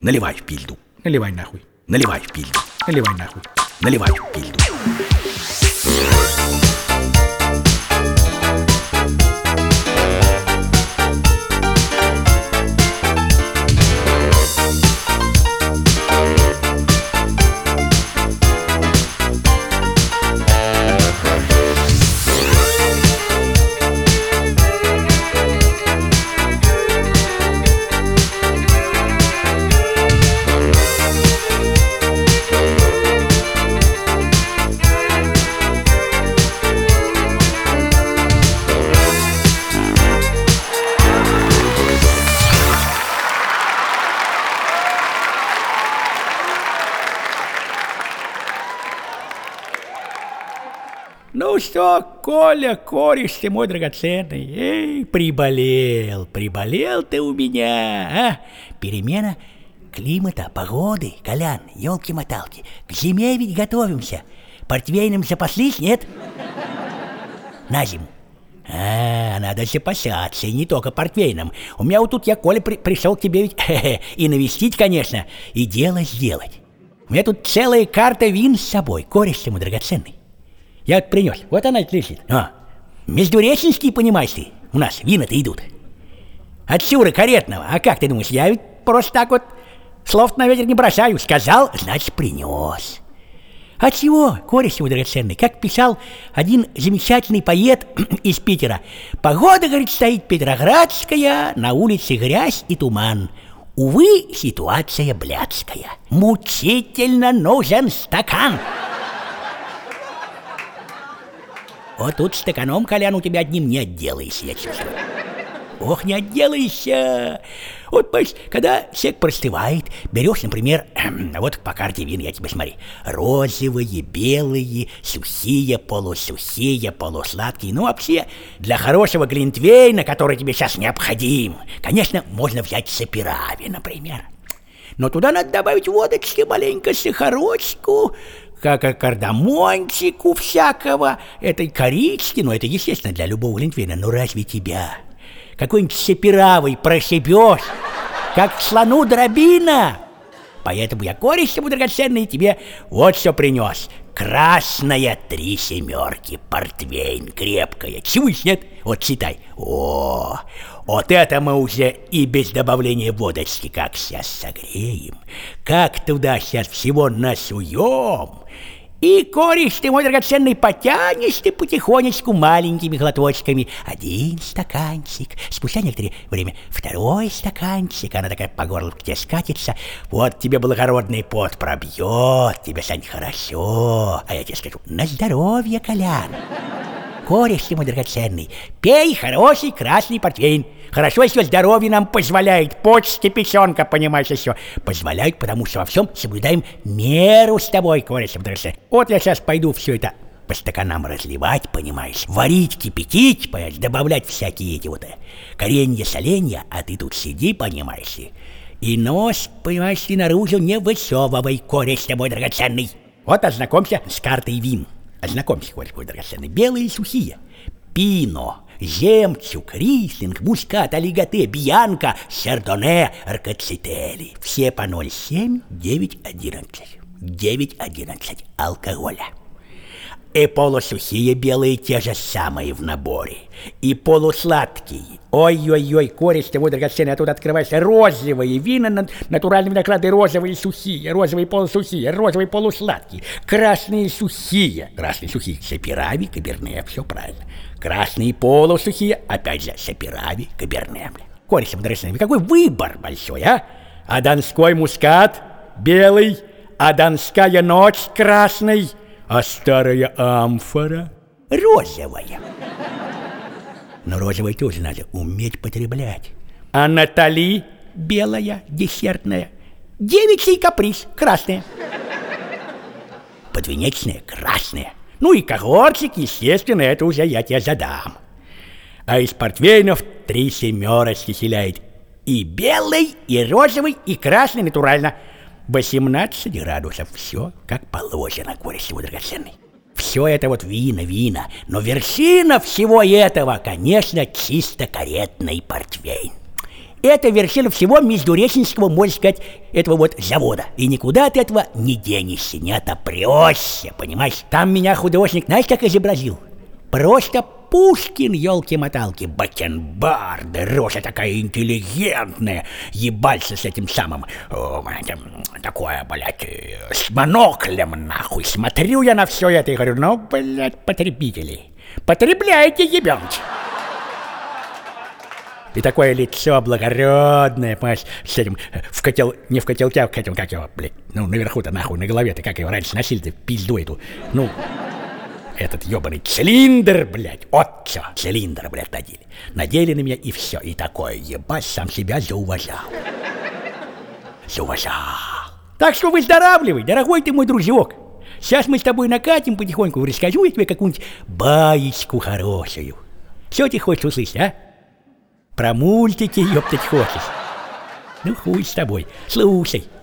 Наливай в пизду. Наливай нахуй. Наливай в пизду. Наливай нахуй. Наливай в пизду. Ну что, Коля, кореш ты мой драгоценный, приболел ты у меня, а? Перемена климата, погоды, Колян, елки-моталки, к зиме ведь готовимся. Портвейном запаслись, нет? На зиму. Надо запасаться, и не только портвейном. У меня вот тут я, Коля, пришел к тебе ведь и навестить, конечно, и дело сделать. У меня тут целая карта вин с собой, кореш ты мой драгоценный. Я вот принес, вот она лежит. Междуреченские, понимаешь ты, у нас вина-то идут. От Сюры Каретного, а как ты думаешь, я ведь просто так вот слов на ветер не бросаю. Сказал, значит принес. А чего, кореш его драгоценный, как писал один замечательный поэт из Питера. Погода, говорит, стоит петроградская, на улице грязь и туман. Увы, ситуация блядская. Мучительно нужен стакан. Вот тут стаканом, Колян, у тебя одним не отделаешься, я чувствую. Ох, не отделаешься. Вот, понимаешь, когда человек простывает, берешь, например, вот по карте вин, я тебе смотри, розовые, белые, сухие, полусухие, полусладкие. Ну, вообще, для хорошего глинтвейна, который тебе сейчас необходим, конечно, можно взять саперави, например. Но туда надо добавить водочки, маленько сахарочку, как кардамончику всякого, этой корички, ну это естественно для любого глинтвейна, но разве тебя какой-нибудь саперавой прошибешь, как слону дробина? Поэтому я, кореш ему драгоценный, тебе вот что принес. Красная 3 семерки, портвейн, крепкая. Чуешь, нет? Вот читай. О, вот это мы уже и без добавления водочки как сейчас согреем, как туда сейчас всего насуем. И, кореш ты мой драгоценный, потянешь ты потихонечку маленькими глоточками. Один стаканчик, спустя некоторое время второй стаканчик, она такая по горлу к тебе скатится. Вот тебе благородный пот пробьет, тебе станет хорошо. А я тебе скажу, на здоровье, Колян. Кореш ты мой драгоценный, пей хороший красный портвейн. Хорошо, если здоровье нам позволяет, почти печенка, понимаешь, еще позволяют, потому что во всем соблюдаем меру с тобой, кореш драгоценный. Вот я сейчас пойду все это по стаканам разливать, понимаешь, варить, кипятить, понимаешь, добавлять всякие эти вот коренья, соленья, а ты тут сиди, понимаешь, и нос, понимаешь, ты наружу не высовывай, кореш мой драгоценный. Вот ознакомься с картой вин. Ознакомься, кореш мой драгоценный. Белые сухие. Пино, жемчуг, рислинг, мускат, олиготе, бьянка, шардоне, аркацители. Все по 0,7, 9,11. 9,11 алкоголя. И полусухие белые те же самые в наборе. И полусладкие. Ой-ой-ой, кореш ты мой драгоценный, а тут открываются розовые вина, натуральные винограды, розовые сухие, розовые полусухие, розовые полусладкие, красные сухие, саперави, каберне, все правильно. Красные полусухие, опять же, саперави, каберне. Кореш ты мой драгоценный, какой выбор большой, а? А донской мускат белый, а донская ночь красный, а старая амфора розовая. Но розовой тоже надо уметь потреблять. А Натали белая, десертная. Девичий каприз красная. Подвенечная красная. Ну и когортик, естественно, это уже я тебе задам. А из портвейнов 3 семерочки селяет. И белый, и розовый, и красный натурально. 18 градусов. Все как положено, кореш его драгоценный. Все это вот вина, но вершина всего этого, конечно, чисто каретный портвейн. Это вершина всего Междуреченского, можно сказать, этого вот завода. И никуда от этого не денешься, не отопрешься, понимаешь? Там меня художник, знаешь, как изобразил? Просто Пушкин, елки-моталки, бакенбарды, рожа такая интеллигентная, ебался с этим самым, такое, блядь, с моноклем, нахуй. Смотрю я на все это и говорю, ну, блядь, потребители, потребляйте, ебёнки. И такое лицо благородное, понимаешь, с этим, не в котелке, а к этим, как его, блядь, ну, наверху-то, нахуй, на голове-то, как его раньше носили-то, пизду эту, ну... Этот ебаный цилиндр, блядь, вот все, цилиндр, блядь, надели. Надели на меня и все, и такое, ебать, сам себя зауважал. Зауважал. Так что выздоравливай, дорогой ты мой дружок. Сейчас мы с тобой накатим потихоньку, расскажу я тебе какую-нибудь баечку хорошую. Что ты хочешь услышать, а? Про мультики, ёптать, хочешь? Ну, хуй с тобой, слушай.